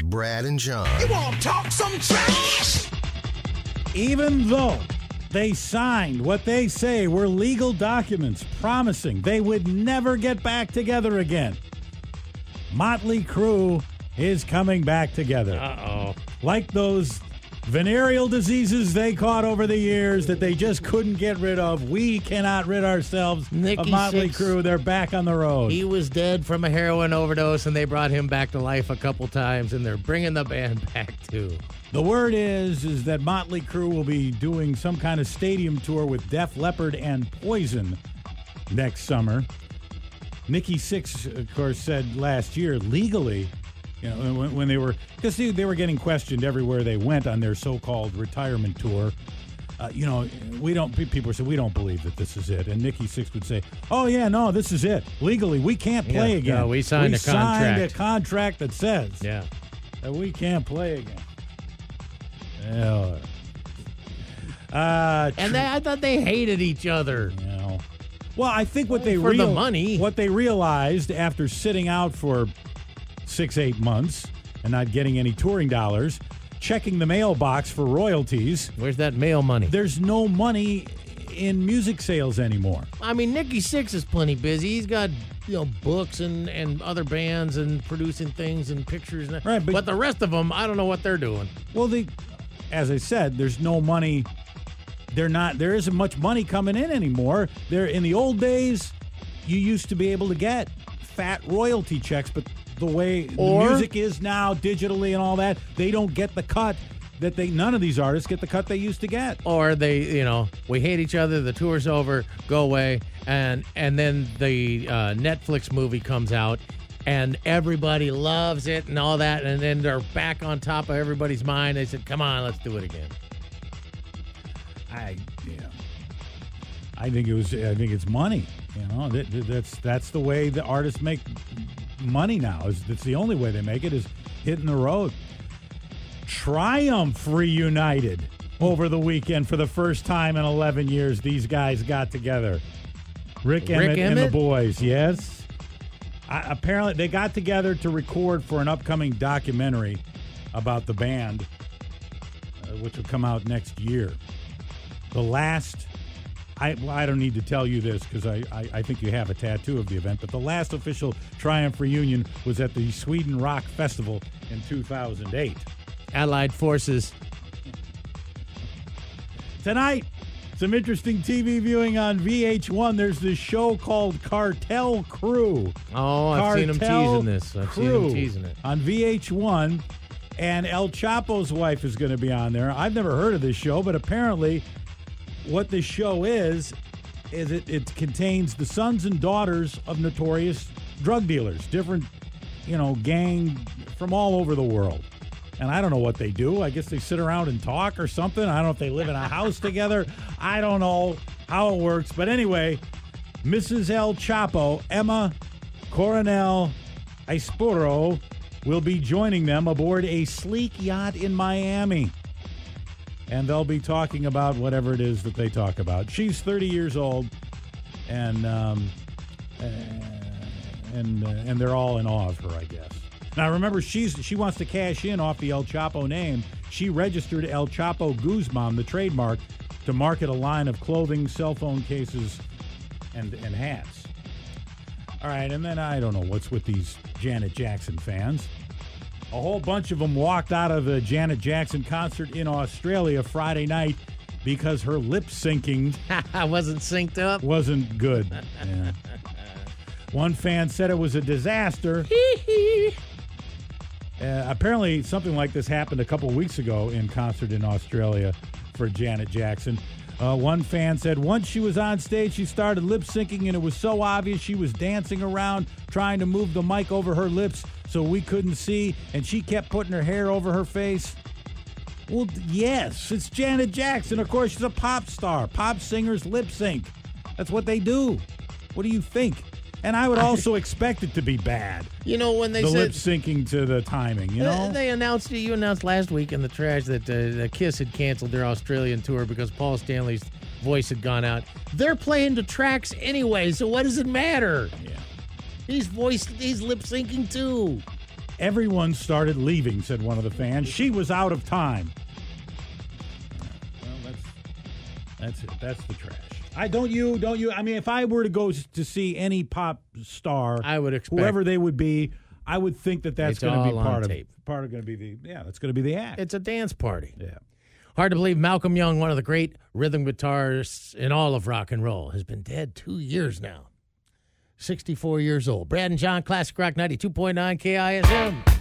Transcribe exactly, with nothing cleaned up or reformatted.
Brad and John. You want to talk some trash? Even though they signed what they say were legal documents promising they would never get back together again, Motley Crue is coming back together. Uh-oh. Like those venereal diseases they caught over the years that they just couldn't get rid of. We cannot rid ourselves Nikki of Motley Sixx, Crue. They're back on the road. He was dead from a heroin overdose, and they brought him back to life a couple times, and they're bringing the band back, too. The word is is that Motley Crue will be doing some kind of stadium tour with Def Leppard and Poison next summer. Nikki Sixx, of course, said last year legally, you know, when, when they were, because they, they were getting questioned everywhere they went on their so-called retirement tour. Uh, you know, we don't, people say, we don't believe that this is it. And Nikki Sixx would say, oh, yeah, no, this is it. Legally, we can't play Yeah, again. no, we signed we a contract. signed a contract that says Yeah. that we can't play again. Yeah. Uh, And they, I thought they hated each other. you know. Well, I think what they For the real- money. what they realized after sitting out for six, eight months and not getting any touring dollars, checking the mailbox for royalties, Where's that mail money? there's no money in music sales anymore. I mean, Nikki Sixx is plenty busy. He's got, you know, books and, and other bands and producing things and pictures. And, Right, but- but the rest of them, I don't know what they're doing. Well, they, as I said, there's no money. They're not. There isn't much money coming in anymore. There, in the old days, you used to be able to get fat royalty checks, but the way Or- the music is now, digitally and all that, they don't get the cut that they. None of these artists get the cut they used to get. Or they, you know, we hate each other. The tour's over. Go away. And and then the uh, Netflix movie comes out, and everybody loves it and all that. And then they're back on top of everybody's mind. They said, "Come on, let's do it again." I, yeah. I think it was. I think it's money. You know, that, that- that's that's the way the artists make money now. Is that's the only way they make it is hitting the road. Triumph reunited over the weekend for the first time in eleven years. These guys got together. Rick Emmett, and the Emmett? boys. Yes. I, apparently, they got together to record for an upcoming documentary about the band, uh, which will come out next year. The last, I well, I don't need to tell you this because I, I, I think you have a tattoo of the event, but the last official Triumph reunion was at the Sweden Rock Festival in two thousand eight. Allied forces. Tonight, some interesting T V viewing on V H one. There's this show called Cartel Crew. Oh, I've seen him Cartel teasing this. I've seen Crew him teasing it. on V H one, and El Chapo's wife is going to be on there. I've never heard of this show, but apparently what this show is, is it, it contains the sons and daughters of notorious drug dealers, different, you know, gang from all over the world. And I don't know what they do. I guess they sit around and talk or something. I don't know if they live in a house together. I don't know how it works. But anyway, Missus El Chapo, Emma Coronel Aispuro, will be joining them aboard a sleek yacht in Miami. And they'll be talking about whatever it is that they talk about. She's thirty years old, and um, uh, and uh, and they're all in awe of her, I guess. Now, remember, she's she wants to cash in off the El Chapo name. She registered El Chapo Guzman, the trademark, to market a line of clothing, cell phone cases, and and hats. All right, and then I don't know what's with these Janet Jackson fans. A whole bunch of them walked out of the Janet Jackson concert in Australia Friday night because her lip syncing I wasn't synced up. wasn't good. Yeah. One fan said it was a disaster. Uh, apparently, something like this happened a couple weeks ago in concert in Australia for Janet Jackson. Uh, one fan said once she was on stage, she started lip syncing, and it was so obvious she was dancing around, trying to move the mic over her lips so we couldn't see, and she kept putting her hair over her face. Well, yes, it's Janet Jackson. Of course, she's a pop star. Pop singers lip sync. That's what they do. What do you think? And I would also expect it to be bad. You know, when they The said lip syncing to the timing, you Uh, know? they announced you announced last week in the trash that uh, the Kiss had canceled their Australian tour because Paul Stanley's voice had gone out. They're playing the tracks anyway, so what does it matter? Yeah. He's voice, he's lip syncing too. Everyone started leaving, said one of the fans. She was out of time. Well, that's that's it. That's the trash. I don't you don't you. I mean, if I were to go to see any pop star, I would expect whoever they would be, I would think that that's It's going to be all on part of tape. part of going to be the yeah. That's going to be the act. It's a dance party. Yeah. Hard to believe Malcolm Young, one of the great rhythm guitarists in all of rock and roll, has been dead two years now. sixty-four years old. Brad and John, Classic Rock ninety-two point nine K I S M.